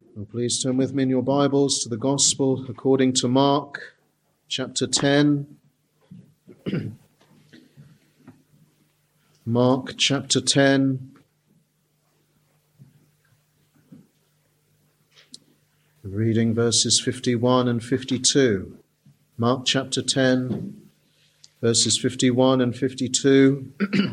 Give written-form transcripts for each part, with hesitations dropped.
Well, please turn with me in your Bibles to the Gospel according to Mark, chapter 10. Mark, chapter 10. Reading verses 51 and 52. Mark, chapter 10, verses 51 and 52.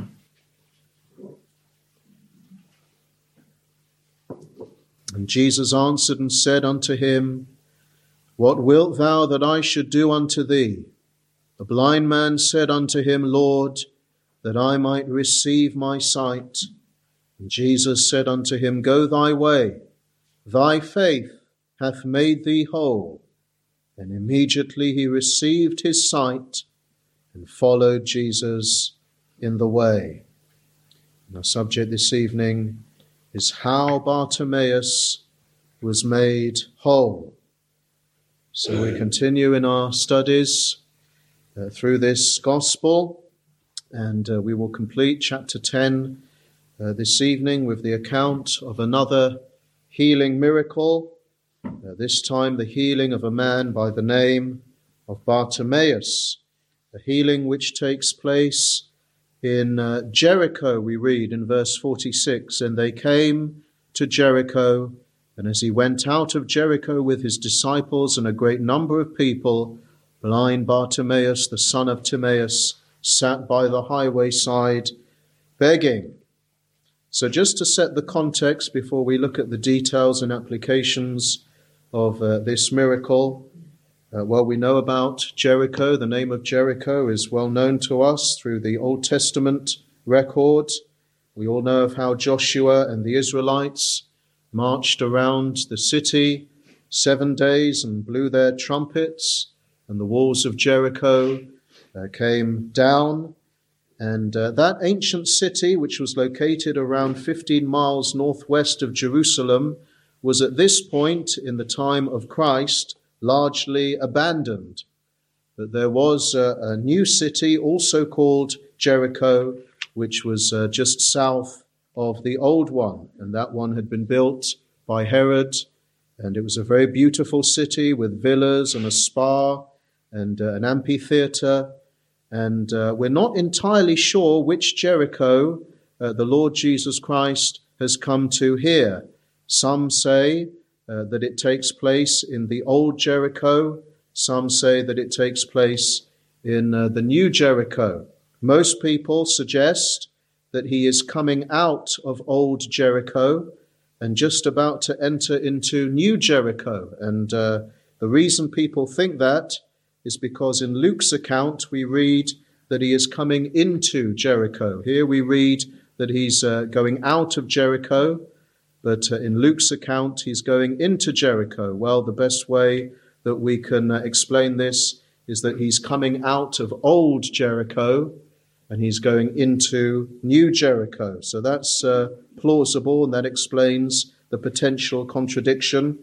And Jesus answered and said unto him, What wilt thou that I should do unto thee? The blind man said unto him, Lord, that I might receive my sight. And Jesus said unto him, Go thy way, thy faith hath made thee whole. And immediately he received his sight and followed Jesus in the way. And our subject this evening is how Bartimaeus was made whole. So we continue in our studies through this gospel, and we will complete chapter 10 this evening with the account of another healing miracle, this time the healing of a man by the name of Bartimaeus, a healing which takes place in Jericho. We read in verse 46, And they came to Jericho, and as he went out of Jericho with his disciples and a great number of people, blind Bartimaeus, the son of Timaeus, sat by the highway side begging. So just to set the context before we look at the details and applications of this miracle, we know about Jericho. The name of Jericho is well known to us through the Old Testament record. We all know of how Joshua and the Israelites marched around the city 7 days and blew their trumpets, and the walls of Jericho came down. And that ancient city, which was located around 15 miles northwest of Jerusalem, was at this point in the time of Christ largely abandoned. But there was a new city also called Jericho, which was just south of the old one, and that one had been built by Herod, and it was a very beautiful city with villas and a spa and an amphitheater, and we're not entirely sure which Jericho the Lord Jesus Christ has come to here. Some say that it takes place in the old Jericho. Some say that it takes place in the new Jericho. Most people suggest that he is coming out of old Jericho and just about to enter into new Jericho. And the reason people think that is because in Luke's account we read that he is coming into Jericho. Here we read that he's going out of Jericho, but in Luke's account, he's going into Jericho. Well, the best way that we can explain this is that he's coming out of old Jericho and he's going into new Jericho. So that's plausible, and that explains the potential contradiction.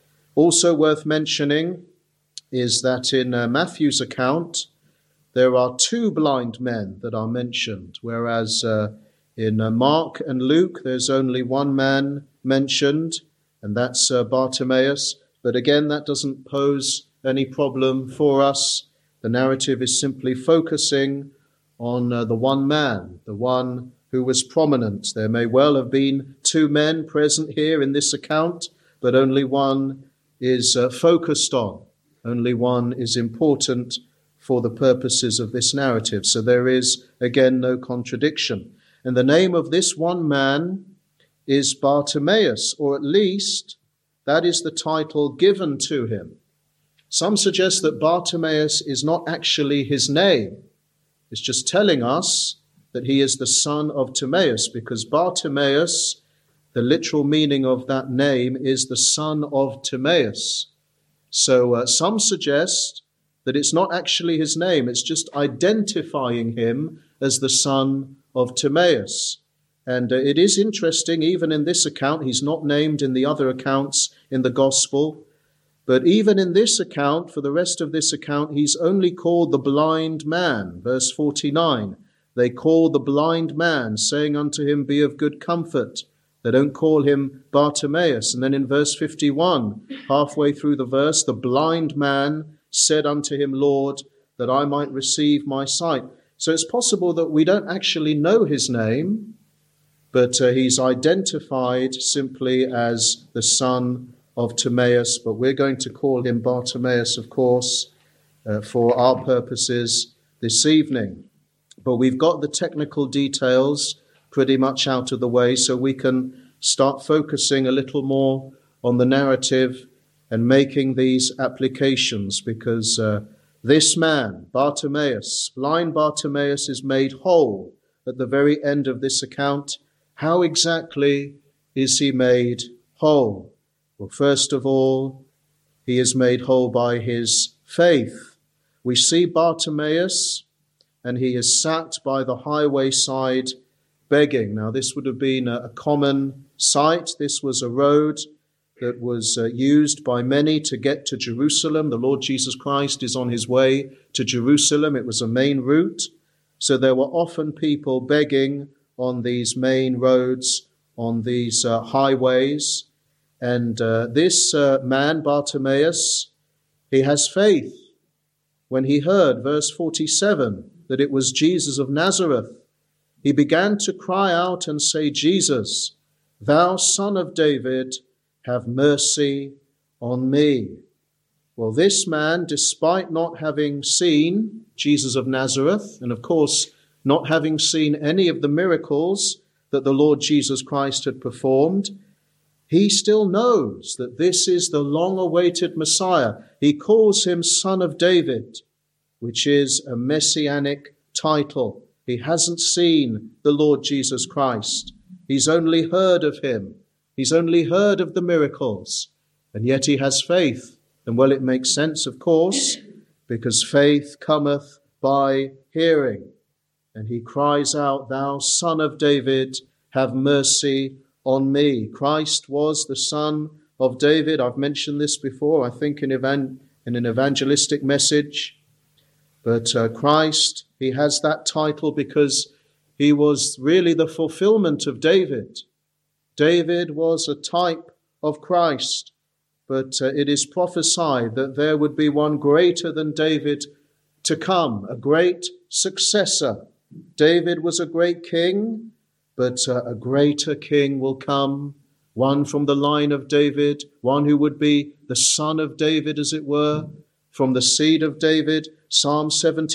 Also worth mentioning is that in Matthew's account, there are 2 blind men that are mentioned, whereas in Mark and Luke, there's only one man mentioned, and that's Bartimaeus. But again, that doesn't pose any problem for us. The narrative is simply focusing on the one man, the one who was prominent. There may well have been 2 men present here in this account, but only one is focused on. Only one is important for the purposes of this narrative. So there is, again, no contradiction. And the name of this one man is Bartimaeus, or at least that is the title given to him. Some suggest that Bartimaeus is not actually his name. It's just telling us that he is the son of Timaeus, because Bartimaeus, the literal meaning of that name is the son of Timaeus. So some suggest that it's not actually his name, it's just identifying him as the son of Timaeus. And it is interesting, even in this account, he's not named in the other accounts in the gospel, but even in this account, for the rest of this account, he's only called the blind man. Verse 49, they call the blind man, saying unto him, Be of good comfort, They don't call him Bartimaeus. And then in verse 51, halfway through the verse, the blind man said unto him, Lord, that I might receive my sight. So it's possible that we don't actually know his name, but he's identified simply as the son of Timaeus. But we're going to call him Bartimaeus, of course, for our purposes this evening. But we've got the technical details pretty much out of the way, so we can start focusing a little more on the narrative and making these applications, because this man, Bartimaeus, blind Bartimaeus, is made whole at the very end of this account. How exactly is he made whole? Well, first of all, he is made whole by his faith. We see Bartimaeus, and he is sat by the highway side begging. Now, this would have been a common sight. This was a road that was used by many to get to Jerusalem. The Lord Jesus Christ is on his way to Jerusalem. It was a main route. So there were often people begging on these main roads, on these highways. And this man, Bartimaeus, he has faith. When he heard, verse 47, that it was Jesus of Nazareth, he began to cry out and say, Jesus, thou Son of David, have mercy on me. Well, this man, despite not having seen Jesus of Nazareth, and of course not having seen any of the miracles that the Lord Jesus Christ had performed, he still knows that this is the long-awaited Messiah. He calls him Son of David, which is a messianic title. He hasn't seen the Lord Jesus Christ. He's only heard of him. He's only heard of the miracles. And yet he has faith. And well, it makes sense, of course, because faith cometh by hearing. And he cries out, thou Son of David, have mercy on me. Christ was the Son of David. I've mentioned this before, I think in an evangelistic message. But Christ, he has that title because he was really the fulfillment of David. David was a type of Christ, but it is prophesied that there would be one greater than David to come, a great successor. David was a great king, but a greater king will come, one from the line of David, one who would be the son of David, as it were, from the seed of David. Psalm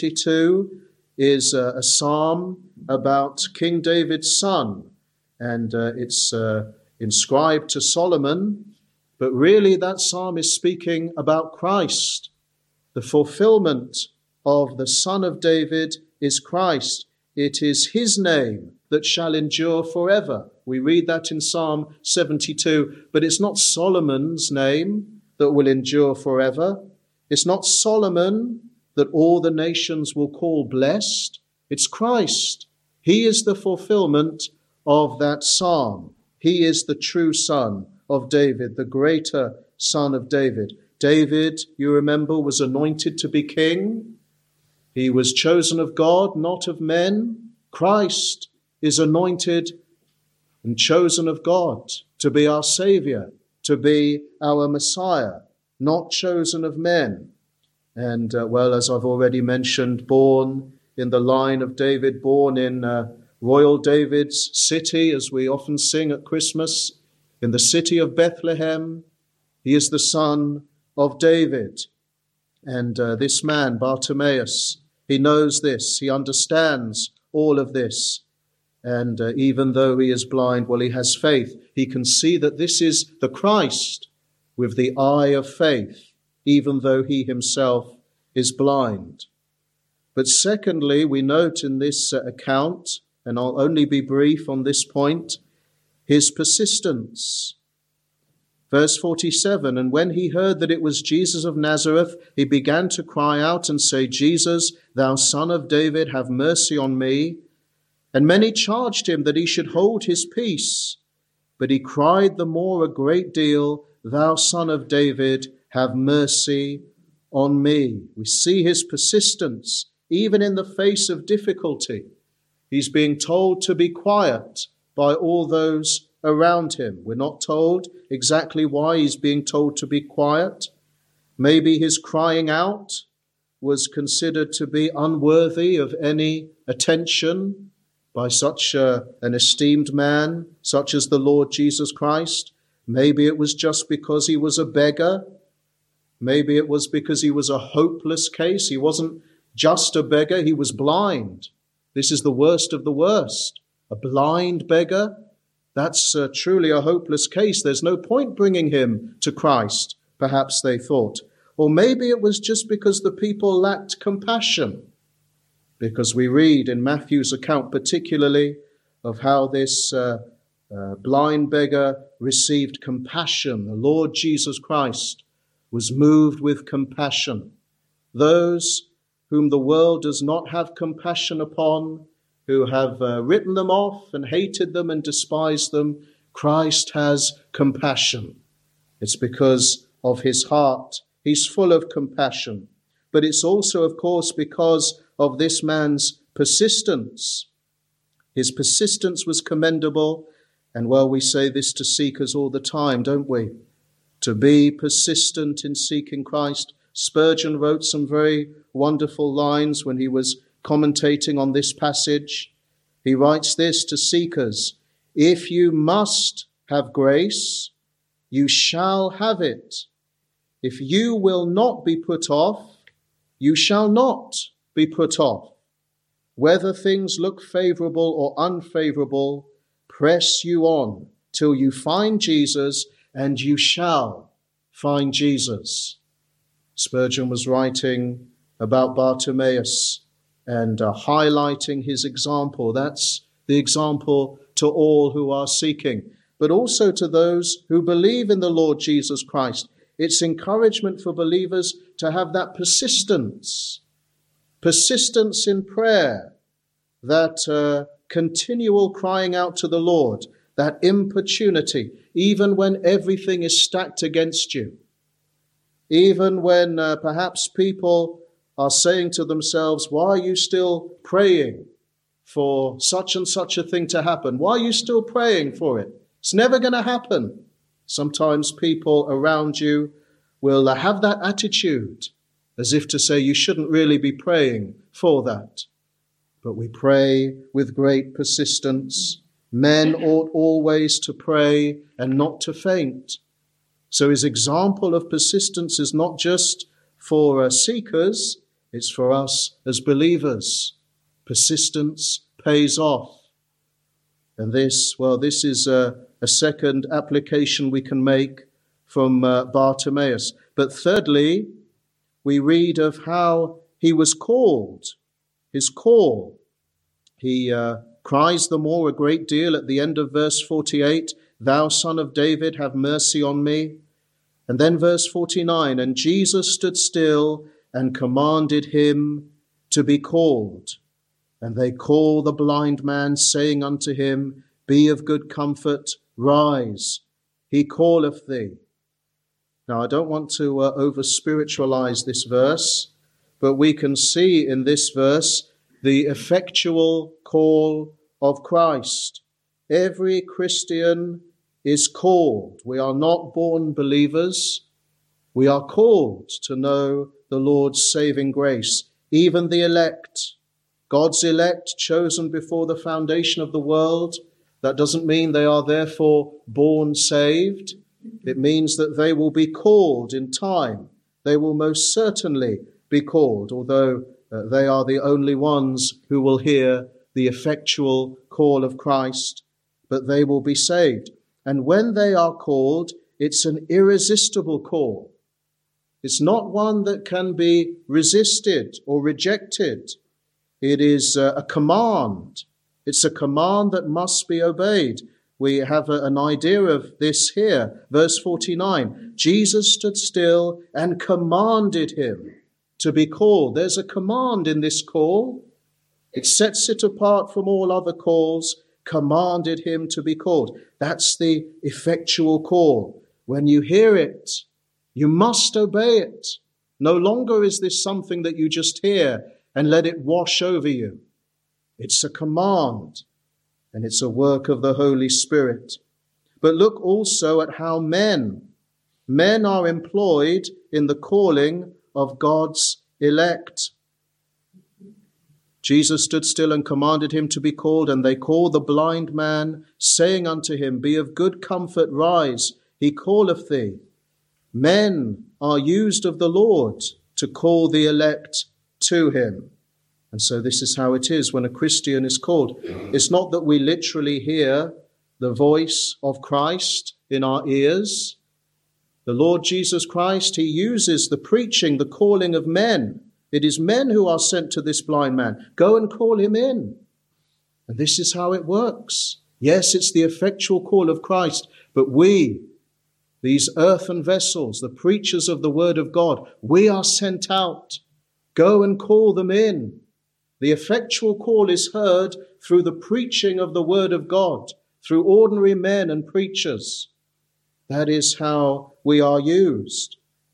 72 is a psalm about King David's son, and it's inscribed to Solomon, but really that psalm is speaking about Christ. The fulfillment of the Son of David is Christ. It is his name that shall endure forever. We read that in Psalm 72, but it's not Solomon's name that will endure forever. It's not Solomon that all the nations will call blessed. It's Christ. He is the fulfillment of that psalm. He is the true Son of David, the greater Son of David. David, you remember, was anointed to be king. He was chosen of God, not of men. Christ is anointed and chosen of God to be our Savior, to be our Messiah, not chosen of men. And, well, as I've already mentioned, born in the line of David, born in royal David's city, as we often sing at Christmas, in the city of Bethlehem. He is the son of David. And this man, Bartimaeus, he knows this. He understands all of this. And even though he is blind, well, he has faith. He can see that this is the Christ with the eye of faith, even though he himself is blind. But secondly, we note in this account, and I'll only be brief on this point, his persistence. Verse 47, and when he heard that it was Jesus of Nazareth, he began to cry out and say, Jesus, thou Son of David, have mercy on me. And many charged him that he should hold his peace. But he cried the more a great deal, thou Son of David, have mercy on me. We see his persistence, even in the face of difficulty. He's being told to be quiet by all those around him. We're not told exactly why he's being told to be quiet. Maybe his crying out was considered to be unworthy of any attention by such an esteemed man, such as the Lord Jesus Christ. Maybe it was just because he was a beggar. Maybe it was because he was a hopeless case. He wasn't just a beggar, he was blind. This is the worst of the worst. A blind beggar, that's truly a hopeless case. There's no point bringing him to Christ, perhaps they thought. Or maybe it was just because the people lacked compassion, because we read in Matthew's account particularly of how this blind beggar received compassion. The Lord Jesus Christ was moved with compassion. Those whom the world does not have compassion upon, who have written them off and hated them and despised them, Christ has compassion. It's because of his heart. He's full of compassion. But it's also, of course, because of this man's persistence. His persistence was commendable. And well, we say this to seekers all the time, don't we? To be persistent in seeking Christ. Spurgeon wrote some very wonderful lines when he was commentating on this passage. He writes this to seekers: if you must have grace, you shall have it. If you will not be put off, you shall not be put off. Whether things look favorable or unfavorable, press you on till you find Jesus, and you shall find Jesus. Spurgeon was writing about Bartimaeus and highlighting his example. That's the example to all who are seeking, but also to those who believe in the Lord Jesus Christ. It's encouragement for believers to have that persistence in prayer, that continual crying out to the Lord, that importunity, even when everything is stacked against you, even when perhaps people are saying to themselves, why are you still praying for such and such a thing to happen? Why are you still praying for it? It's never going to happen. Sometimes people around you will have that attitude, as if to say you shouldn't really be praying for that. But we pray with great persistence. Men ought always to pray and not to faint. So his example of persistence is not just for seekers, it's for us as believers. Persistence pays off. And this is a second application we can make from Bartimaeus. But thirdly, we read of how he was called. His call. He cries the more a great deal at the end of verse 48, "Thou Son of David, have mercy on me." And then verse 49, "And Jesus stood still and commanded him to be called. And they call the blind man, saying unto him, Be of good comfort, rise, he calleth thee." Now, I don't want to over-spiritualize this verse, but we can see in this verse the effectual call of Christ. Every Christian is called. We are not born believers. We are called to know the Lord's saving grace. Even the elect, God's elect, chosen before the foundation of the world, that doesn't mean they are therefore born saved. It means that they will be called in time. They will most certainly be called, although they are the only ones who will hear the effectual call of Christ, but they will be saved. And when they are called, it's an irresistible call. It's not one that can be resisted or rejected. It is a command. It's a command that must be obeyed. We have an idea of this here. Verse 49, Jesus stood still and commanded him to be called. There's a command in this call. It sets it apart from all other calls. Commanded him to be called. That's the effectual call. When you hear it, you must obey it. No longer is this something that you just hear and let it wash over you. It's a command, and it's a work of the Holy Spirit. But look also at how men are employed in the calling of God's elect. Jesus stood still and commanded him to be called, and they called the blind man, saying unto him, Be of good comfort, rise, he calleth thee. Men are used of the Lord to call the elect to him. And so this is how it is when a Christian is called. It's not that we literally hear the voice of Christ in our ears. The Lord Jesus Christ, he uses the preaching, the calling of men. It is men who are sent to this blind man. Go and call him in. And this is how it works. Yes, it's the effectual call of Christ, but we, these earthen vessels, the preachers of the word of God, we are sent out. Go and call them in. The effectual call is heard through the preaching of the word of God, through ordinary men and preachers. That is how we are used.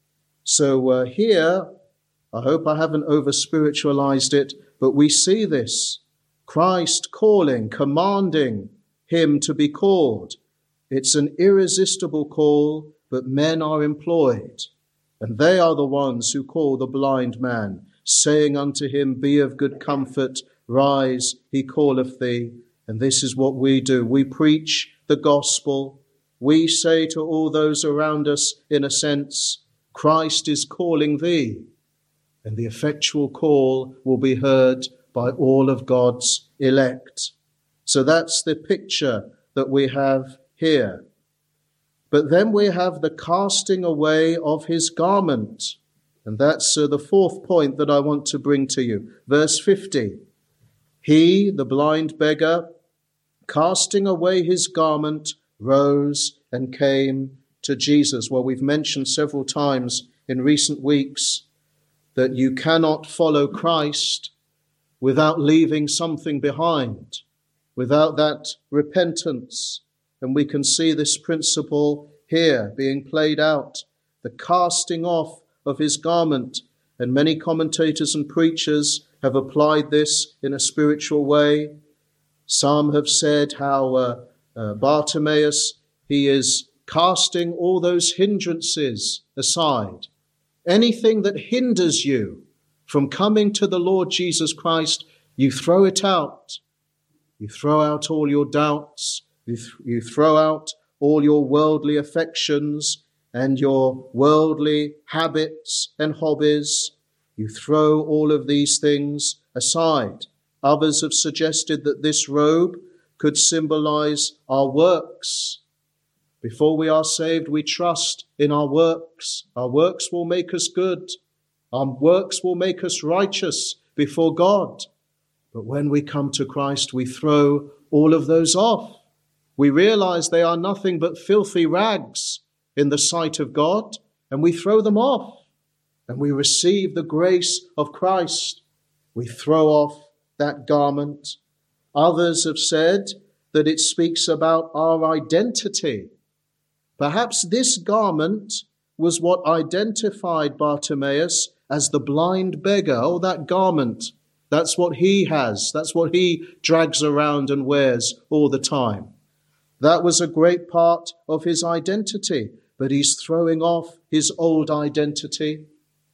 So here, I hope I haven't over-spiritualized it, but we see this. Christ calling, commanding him to be called. It's an irresistible call, but men are employed. And they are the ones who call the blind man, saying unto him, Be of good comfort, rise, he calleth thee. And this is what we do. We preach the gospel. We say to all those around us, in a sense, Christ is calling thee. And the effectual call will be heard by all of God's elect. So that's the picture that we have here. But then we have the casting away of his garment. And that's the fourth point that I want to bring to you. Verse 50. He, the blind beggar, casting away his garment, rose and came to Jesus. Well, we've mentioned several times in recent weeks that you cannot follow Christ without leaving something behind, without that repentance. And we can see this principle here being played out, the casting off of his garment. And many commentators and preachers have applied this in a spiritual way. Some have said how Bartimaeus, he is casting all those hindrances aside. Anything that hinders you from coming to the Lord Jesus Christ, you throw it out. You throw out all your doubts. You throw out all your worldly affections and your worldly habits and hobbies. You throw all of these things aside. Others have suggested that this robe could symbolize our works. Before we are saved, we trust in our works. Our works will make us good. Our works will make us righteous before God. But when we come to Christ, we throw all of those off. We realize they are nothing but filthy rags in the sight of God, and we throw them off. And we receive the grace of Christ. We throw off that garment. Others have said that it speaks about our identity. Perhaps this garment was what identified Bartimaeus as the blind beggar. Oh, that garment, that's what he has. That's what he drags around and wears all the time. That was a great part of his identity, but he's throwing off his old identity.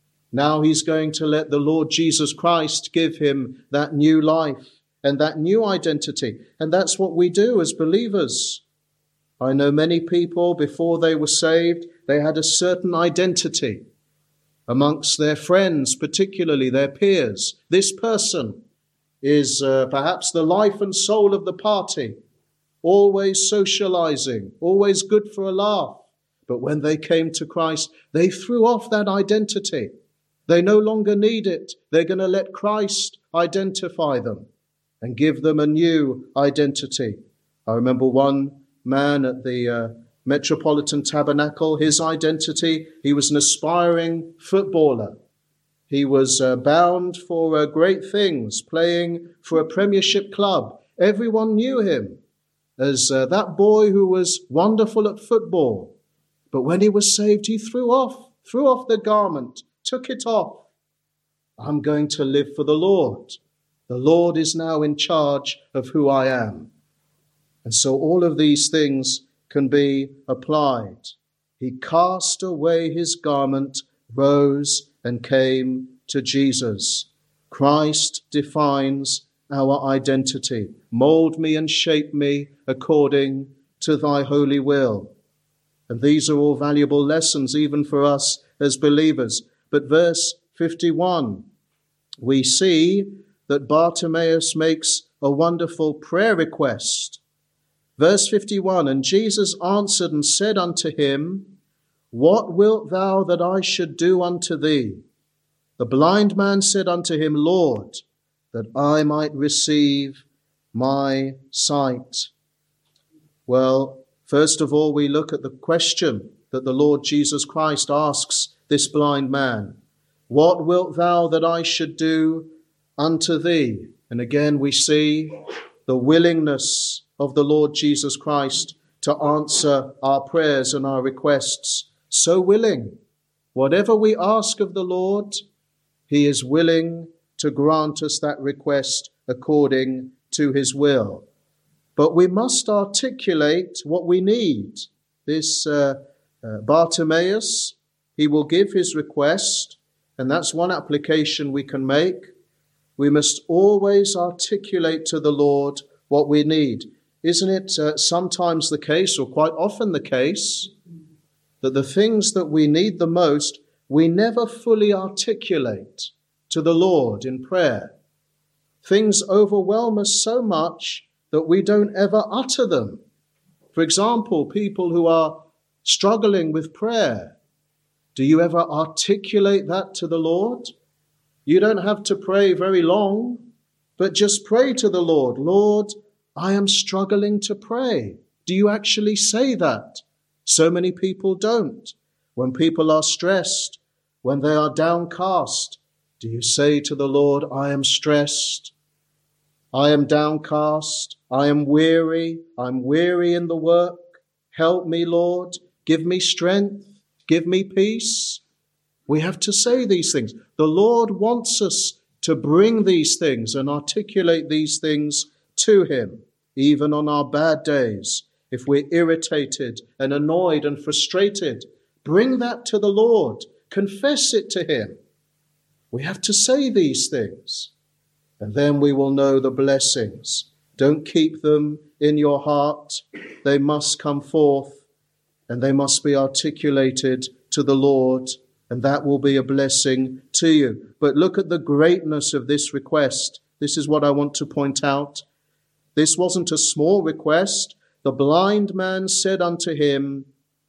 Now he's going to let the Lord Jesus Christ give him that new life and that new identity. And that's what we do as believers. I know many people, before they were saved, they had a certain identity amongst their friends, particularly their peers. This person is perhaps the life and soul of the party, always socializing, always good for a laugh. But when they came to Christ, they threw off that identity. They no longer need it. They're going to let Christ identify them and give them a new identity. I remember one man at the Metropolitan Tabernacle, his identity, he was an aspiring footballer. He was bound for great things, playing for a Premiership club. Everyone knew him as that boy who was wonderful at football. But when he was saved, he threw off the garment, took it off. I'm going to live for the Lord. The Lord is now in charge of who I am. And so all of these things can be applied. He cast away his garment, rose, and came to Jesus. Christ defines our identity. Mold me and shape me according to thy holy will. And these are all valuable lessons even for us as believers. But verse 51, we see that Bartimaeus makes a wonderful prayer request. Verse 51, and Jesus answered and said unto him, What wilt thou that I should do unto thee? The blind man said unto him, Lord, that I might receive my sight. Well, first of all, we look at the question that the Lord Jesus Christ asks this blind man. What wilt thou that I should do unto thee? And again, we see the willingness of the Lord Jesus Christ to answer our prayers and our requests. So willing. Whatever we ask of the Lord, he is willing to grant us that request according to his will. But we must articulate what we need. This Bartimaeus, he will give his request, and that's one application we can make. We must always articulate to the Lord what we need. Isn't it sometimes the case, or quite often the case, that the things that we need the most, we never fully articulate to the Lord in prayer? Things overwhelm us so much that we don't ever utter them. For example, people who are struggling with prayer, do you ever articulate that to the Lord? You don't have to pray very long, but just pray to the Lord. Lord, I am struggling to pray. Do you actually say that? So many people don't. When people are stressed, when they are downcast, do you say to the Lord, I am stressed, I am downcast, I am weary, I'm weary in the work. Help me, Lord. Give me strength. Give me peace. We have to say these things. The Lord wants us to bring these things and articulate these things to him, even on our bad days. If we're irritated and annoyed and frustrated, bring that to the Lord. Confess it to him. We have to say these things, and then we will know the blessings. Don't keep them in your heart. They must come forth, and they must be articulated to the Lord, and that will be a blessing to you. But look at the greatness of this request. This is what I want to point out. This wasn't a small request. The blind man said unto him,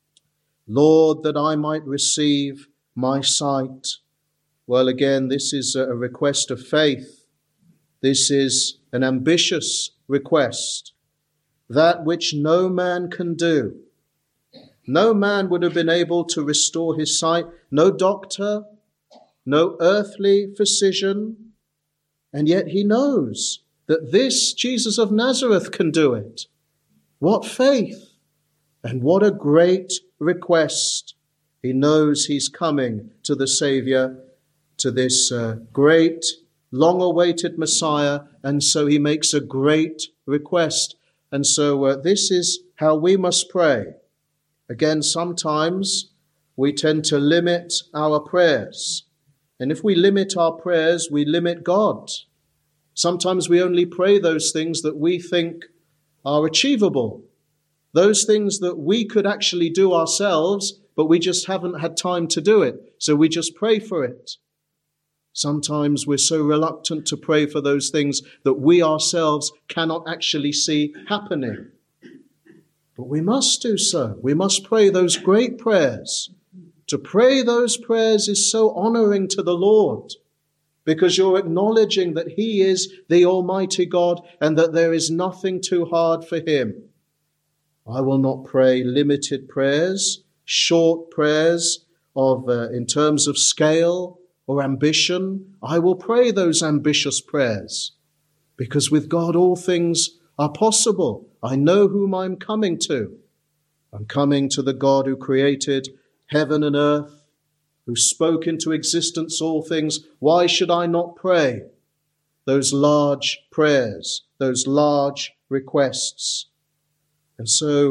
Lord, that I might receive my sight. Well, again, this is a request of faith. This is an ambitious request, that which no man can do. No man would have been able to restore his sight, no doctor, no earthly physician, and yet he knows that this Jesus of Nazareth can do it. What faith, and what a great request. He knows he's coming to the Savior, to this great, long-awaited Messiah, and so he makes a great request. And so this is how we must pray. Again, sometimes we tend to limit our prayers. And if we limit our prayers, we limit God. Sometimes we only pray those things that we think are achievable, those things that we could actually do ourselves, but we just haven't had time to do it, so we just pray for it. Sometimes we're so reluctant to pray for those things that we ourselves cannot actually see happening. But we must do so. We must pray those great prayers. To pray those prayers is so honoring to the Lord, because you're acknowledging that he is the Almighty God and that there is nothing too hard for him. I will not pray limited prayers, short prayers of in terms of scale or ambition. I will pray those ambitious prayers, because with God all things are possible. I know whom I'm coming to. I'm coming to the God who created heaven and earth, who spoke into existence all things. Why should I not pray those large prayers, those large requests? And so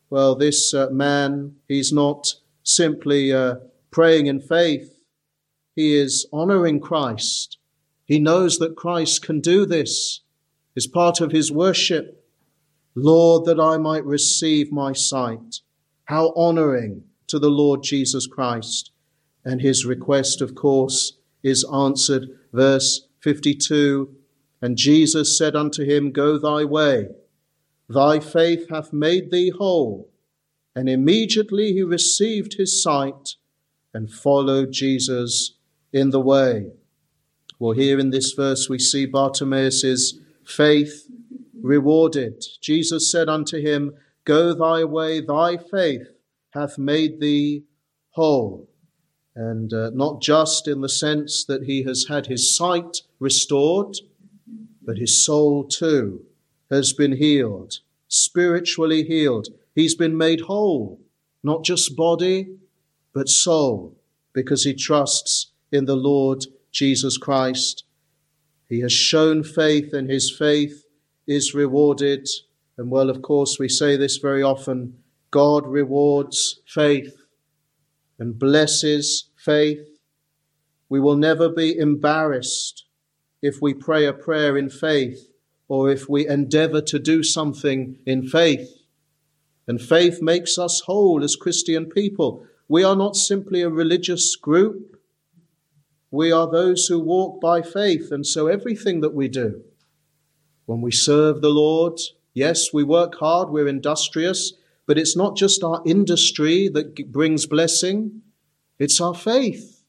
well, this man, he's not simply praying in faith. He is honoring Christ. He knows that Christ can do this. It's part of his worship. Lord, that I might receive my sight. How honoring to the Lord Jesus Christ. And his request, of course, is answered. Verse 52, and Jesus said unto him, Go thy way. Thy faith hath made thee whole. And immediately he received his sight and followed Jesus in the way. Well, here in this verse we see Bartimaeus' faith rewarded. Jesus said unto him, Go thy way, thy faith hath made thee whole. And not just in the sense that he has had his sight restored, but his soul too has been healed, spiritually healed. He's been made whole, not just body, but soul, because he trusts in the Lord Jesus Christ. He has shown faith, and his faith is rewarded. And well, of course, we say this very often, God rewards faith and blesses faith. We will never be embarrassed if we pray a prayer in faith or if we endeavor to do something in faith. And faith makes us whole as Christian people. We are not simply a religious group. We are those who walk by faith. And so everything that we do, when we serve the Lord, yes, we work hard, we're industrious, but it's not just our industry that brings blessing. It's our faith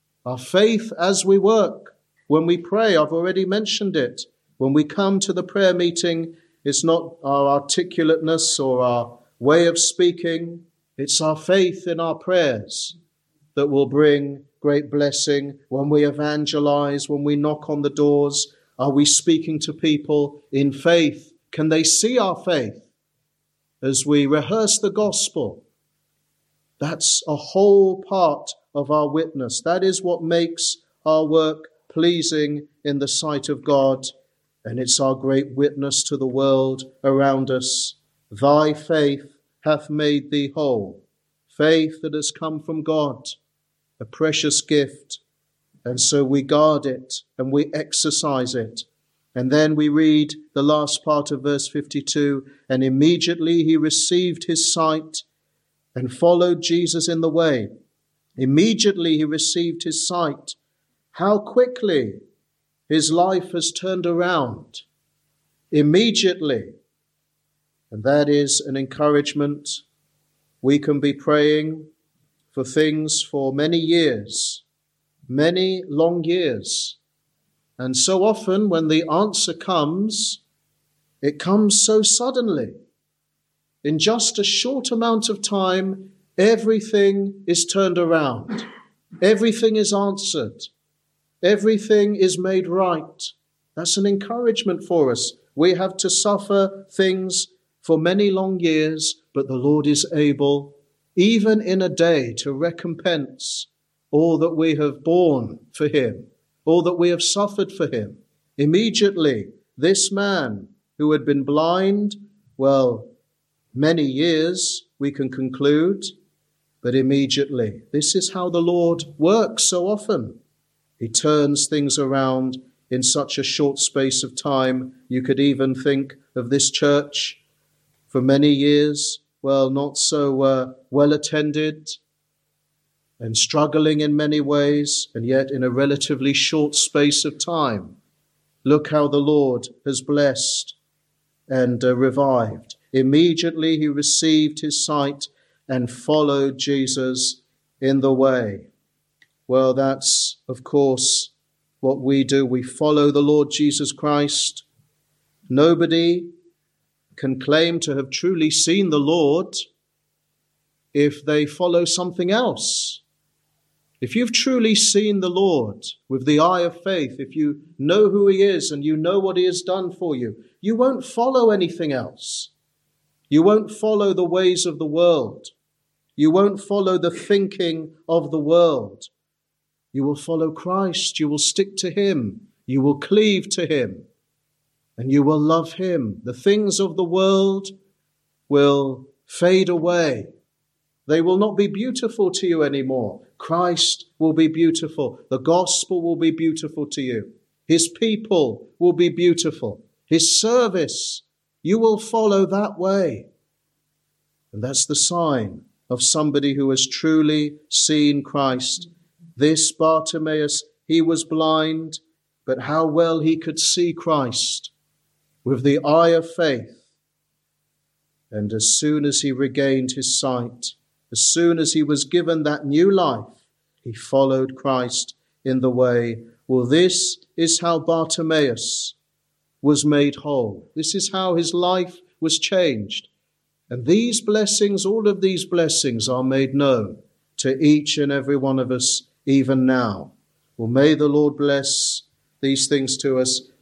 as we work. When we pray, I've already mentioned it. When we come to the prayer meeting, it's not our articulateness or our way of speaking. It's our faith in our prayers that will bring great blessing. When we evangelize, when we knock on the doors, are we speaking to people in faith? Can they see our faith as we rehearse the gospel? That's a whole part of our witness. That is what makes our work pleasing in the sight of God. And it's our great witness to the world around us. Thy faith hath made thee whole. Faith that has come from God, a precious gift. And so we guard it and we exercise it. And then we read the last part of verse 52, and immediately he received his sight and followed Jesus in the way. Immediately he received his sight. How quickly his life has turned around. Immediately. And that is an encouragement. We can be praying for things for many years, many long years. And so often when the answer comes, it comes so suddenly. In just a short amount of time, everything is turned around. Everything is answered. Everything is made right. That's an encouragement for us. We have to suffer things for many long years, but the Lord is able, even in a day, to recompense all that we have borne for him, all that we have suffered for him. Immediately, this man who had been blind, well, many years, we can conclude, but immediately. This is how the Lord works so often. He turns things around in such a short space of time. You could even think of this church for many years, well, not so well attended and struggling in many ways, and yet in a relatively short space of time, look how the Lord has blessed and revived. Immediately he received his sight and followed Jesus in the way. Well, that's, of course, what we do. We follow the Lord Jesus Christ. Nobody can claim to have truly seen the Lord if they follow something else. If you've truly seen the Lord with the eye of faith, if you know who he is and you know what he has done for you, you won't follow anything else. You won't follow the ways of the world. You won't follow the thinking of the world. You will follow Christ. You will stick to him. You will cleave to him. And you will love him. The things of the world will fade away. They will not be beautiful to you anymore. Christ will be beautiful. The gospel will be beautiful to you. His people will be beautiful. His service, you will follow that way. And that's the sign of somebody who has truly seen Christ. This Bartimaeus, he was blind, but how well he could see Christ with the eye of faith. And as soon as he regained his sight, as soon as he was given that new life, he followed Christ in the way. Well, this is how Bartimaeus was made whole. This is how his life was changed. And these blessings, all of these blessings are made known to each and every one of us even now. Well, may the Lord bless these things to us.